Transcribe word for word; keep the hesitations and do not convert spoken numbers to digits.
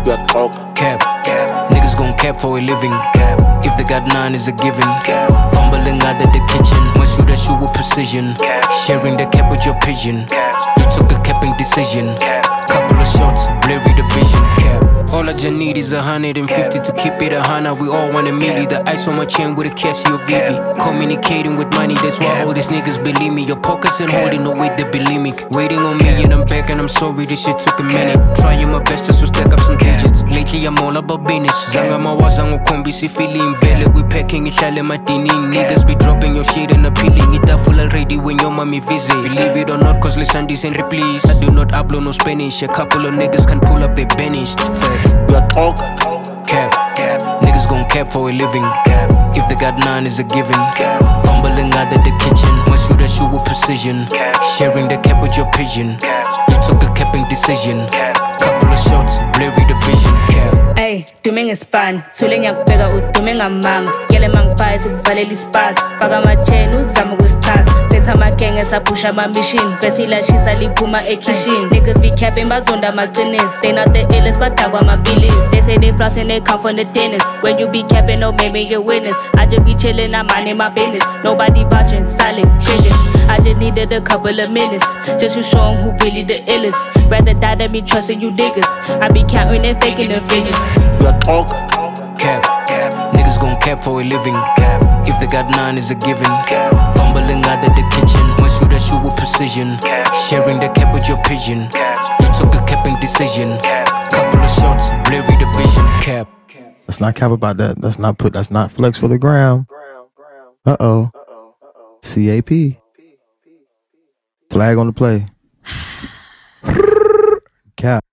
are talk. Cap, niggas gon' cap for a living. If they got nine is a given. Fumbling out of the kitchen, must shoot at you with precision. Sharing the cap with your pigeon. You took a capping decision. Couple of shots, blurry the vision. Cap. All I just need is a hundred and fifty to keep it a hundred. We all want a milli. The ice on my chain with a Casio Vivi. Communicating with money, that's why all these niggas believe me. Your pockets and holding the weight, they believe me. Waiting on me and I'm back and I'm sorry, this shit took a minute. Trying my best just to stack up some digits. Lately I'm all about business. Zanga mawazango kombi si feeling vele. We packing ihlale matini. Niggas be dropping your shit and appealing. It full already when your mommy visit. Believe it or not, cause listen this and please. I do not upload no Spanish. A couple of niggas can pull up, they banished. You are talk. Cap, niggas gon' cap for a living. If they got nine is a given. Fumbling out of the kitchen, must shoot at you with precision. Sharing the cap with your pigeon. You took a capping decision. Couple of shots, blurry the vision. Cap. Ay, dume ngespan, thule ngiyakubheka udume ngamanga. Sikele mangibhayi sikuvalela ispazi. Faka ama-chain uzama ukusichaza. Betha amagenge sapusha ama-mission. Vese ilashisa liphuma ekitchen. Niggas be capping bazonda amaqinisi. They not the illest badakwa amabilis. They say they floss and they come from the dentist. When you be capping, don't make me your witness. I just be chillin', I'm minding my business. Nobody watching, silent crickets. I just needed a couple of minutes just to show 'em who really the illest. Rather die than me trusting you niggas. I be counting and faking the figures. You are talk. Cap, niggas gon' cap for a living. If they got nine is a given. Fumbling out of the kitchen, must shoot at you with precision. Sharing the cap with your pigeon. You took a capping decision. Couple of shots, blurry the vision. Cap. Let's not cap about that. Let's not put, that's not flex for the gram. Uh-oh. C A P. Flag on the play. Cap.